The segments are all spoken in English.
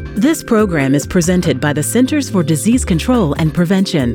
This program is presented by the Centers for Disease Control and Prevention.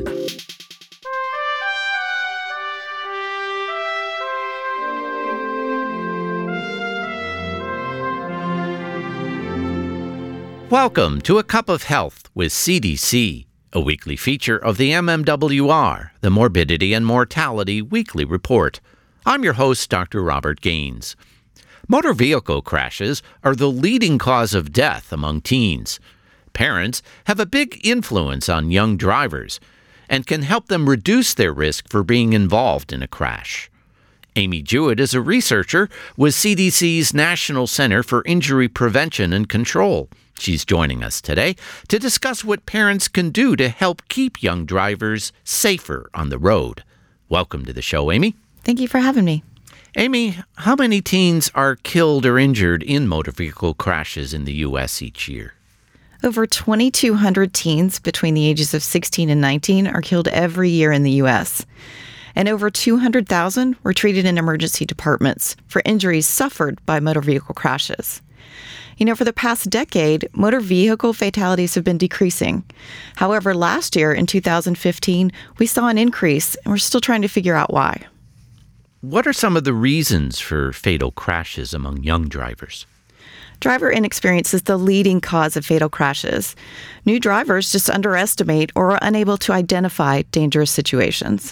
Welcome to A Cup of Health with CDC, a weekly feature of the MMWR, the Morbidity and Mortality Weekly Report. I'm your host, Dr. Robert Gaines. Motor vehicle crashes are the leading cause of death among teens. Parents have a big influence on young drivers and can help them reduce their risk for being involved in a crash. Amy Jewett is a researcher with CDC's National Center for Injury Prevention and Control. She's joining us today to discuss what parents can do to help keep young drivers safer on the road. Welcome to the show, Amy. Thank you for having me. Amy, how many teens are killed or injured in motor vehicle crashes in the U.S. each year? Over 2,200 teens between the ages of 16 and 19 are killed every year in the U.S., and over 200,000 were treated in emergency departments for injuries suffered by motor vehicle crashes. For the past decade, motor vehicle fatalities have been decreasing. However, last year, in 2015, we saw an increase, and we're still trying to figure out why. What are some of the reasons for fatal crashes among young drivers? Driver inexperience is the leading cause of fatal crashes. New drivers just underestimate or are unable to identify dangerous situations.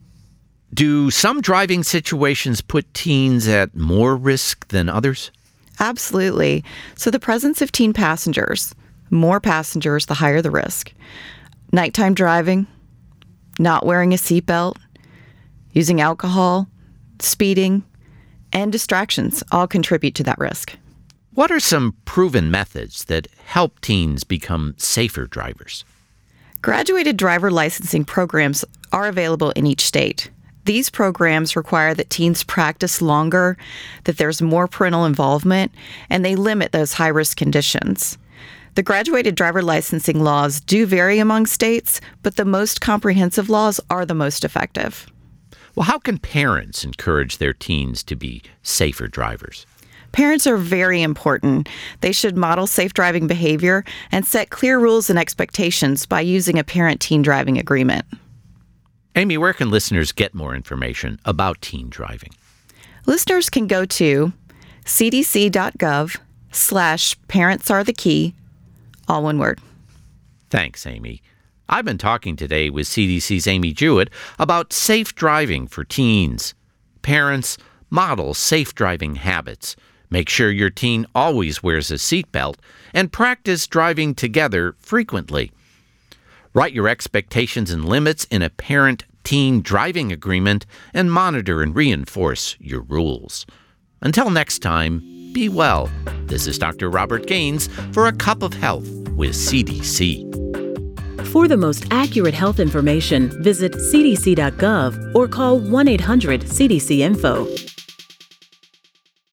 Do some driving situations put teens at more risk than others? Absolutely. So the presence of teen passengers, more passengers, the higher the risk. Nighttime driving, not wearing a seatbelt, using alcohol, speeding, and distractions all contribute to that risk. What are some proven methods that help teens become safer drivers? Graduated driver licensing programs are available in each state. These programs require that teens practice longer, that there's more parental involvement, and they limit those high-risk conditions. The graduated driver licensing laws do vary among states, but the most comprehensive laws are the most effective. Well, how can parents encourage their teens to be safer drivers? Parents are very important. They should model safe driving behavior and set clear rules and expectations by using a parent-teen driving agreement. Amy, where can listeners get more information about teen driving? Listeners can go to cdc.gov/parentsarethe-key, all one word. Thanks, Amy. I've been talking today with CDC's Amy Jewett about safe driving for teens. Parents, model safe driving habits. Make sure your teen always wears a seatbelt and practice driving together frequently. Write your expectations and limits in a parent-teen driving agreement and monitor and reinforce your rules. Until next time, be well. This is Dr. Robert Gaines for A Cup of Health with CDC. For the most accurate health information, visit cdc.gov or call 1-800-CDC-INFO.